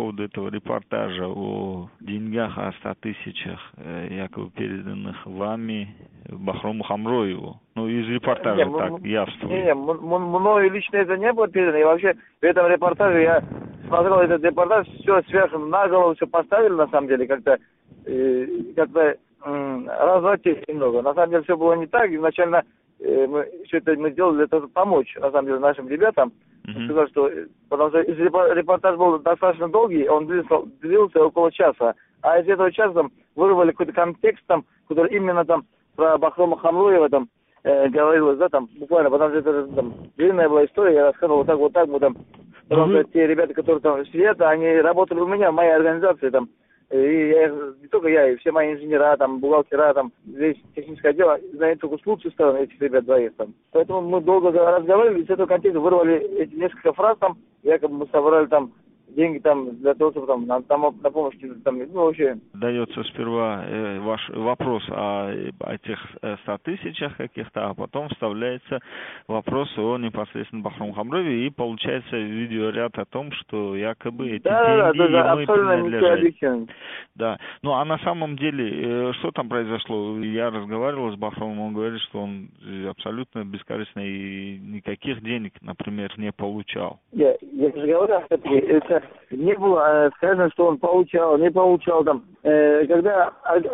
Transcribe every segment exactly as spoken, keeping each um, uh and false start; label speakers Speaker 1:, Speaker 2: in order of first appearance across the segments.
Speaker 1: поводу этого репортажа о деньгах, о ста тысячах, э, якобы переданных вами Бахрому Хамроеву. Ну, из репортажа
Speaker 2: не,
Speaker 1: так явствует.
Speaker 2: Не, не, мною лично это не было передано. И вообще в этом репортаже я смотрел этот репортаж, все сверху на голову все поставили, на самом деле, как-то э, как-то э, развратили немного. На самом деле все было не так. Изначально э, мы все это мы сделали для того, чтобы помочь, на самом деле, нашим ребятам. Mm-hmm. Сказал, что, потому что репортаж был достаточно долгий, он длился, длился около часа. А из этого часа там вырвали какой-то контекст, там, который именно там про Бахрома Хамроева там э, говорилось, да, там, буквально, потому что это там длинная была история, я рассказывал вот так, вот так, вот там, потому mm-hmm. что те ребята, которые там сидят, они работали у меня, в моей организации, там, и я, не только я, и все мои инженера, там, бухгалтера, там, весь техническое отдел, знает только с лучшей стороны этих ребят двоих, там. Поэтому мы долго разговаривали, и с этого контекста вырвали эти несколько фраз, там, якобы мы собрали там деньги там для того, чтобы там на, там, на помощь, там, ну, вообще.
Speaker 1: Дается сперва э, ваш вопрос о, о тех ста тысячах каких-то, а потом вставляется вопрос о непосредственно Бахрому Хамроеве, и получается видеоряд о том, что якобы эти
Speaker 2: да,
Speaker 1: деньги
Speaker 2: да, да,
Speaker 1: ему принадлежат. Да, ну а на самом деле, э, что там произошло? Я разговаривал с Бахромом, он говорит, что он абсолютно бескорыстно и никаких денег, например, не получал.
Speaker 2: Я, я же говорю, это не было сказано, что он получал, не получал там. Э, когда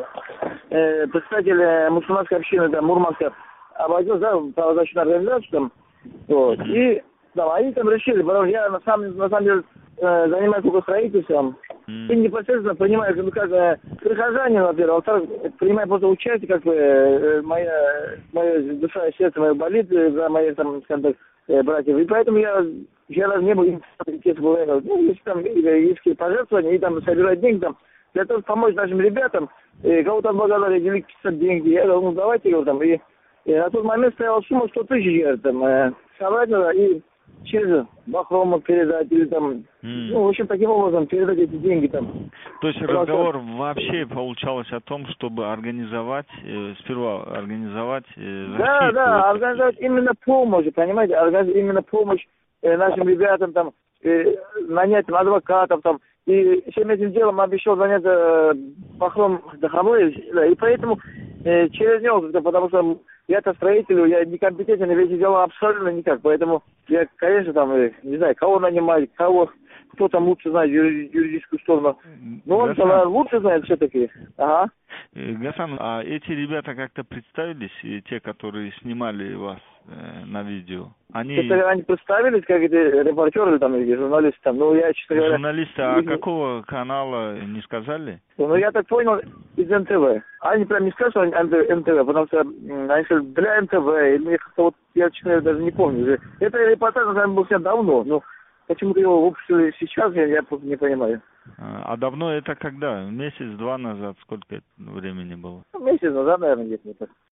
Speaker 2: э, представитель мусульманской общины там, Мурманска обратился, да, правозащитную организацию там, вот, и там, они там решили, потому что я на самом, на самом деле э, занимаюсь только строительством, mm. и непосредственно принимаю, как бы, как э, прихожане, во-первых, во-вторых, принимаю просто участие, как бы, э, моя, моя душа и сердце мое болит за моих, там, скажем так, э, братьев, и поэтому я я даже не был инициативным, ну, если там есть какие пожертвования, и там собирать деньги там, для того, чтобы помочь нашим ребятам, и кого-то отблагодарить, или какие-то деньги, я говорю, ну, давайте, говорю, там, и, и на тот момент стояла сумма сто тысяч, говорю, там, э, собрать надо, и через Бахрому передать, или там, mm. ну, в общем, таким образом передать эти деньги там.
Speaker 1: То есть Потому разговор что... вообще получалось о том, чтобы организовать, э, сперва организовать э, защиту.
Speaker 2: Да, да, организовать именно помощь, понимаете, организовать именно помощь э, нашим ребятам, там, э, нанять адвокатов, там, и всем этим делом обещал занять э, Бахром Хамроев, да, и поэтому э, через него, потому что я-то строитель, я некомпетентен, ведь дела абсолютно никак, поэтому я, конечно, там, э, не знаю, кого нанимать, кого, кто там лучше знает юридическую сторону, но он Гасан, лучше знает все-таки, ага.
Speaker 1: Гасан, а эти ребята как-то представились, те, которые снимали вас э, на видео? Они...
Speaker 2: Это они представились, как эти репортеры там, или журналисты там, ну я, честно говоря...
Speaker 1: Журналисты, а какого канала, не сказали?
Speaker 2: Ну я так понял, из эн тэ вэ. Они прям не сказали, что они эн тэ вэ, потому что они сказали, для эн тэ вэ, или как-то вот, я, честно говоря, даже не помню. Это репортаж, на самом деле, был снят давно, но почему-то его выпустили сейчас, я, я просто не понимаю.
Speaker 1: А, а давно это когда? Месяц-два назад? Сколько времени было?
Speaker 2: Месяц назад, наверное, где-то.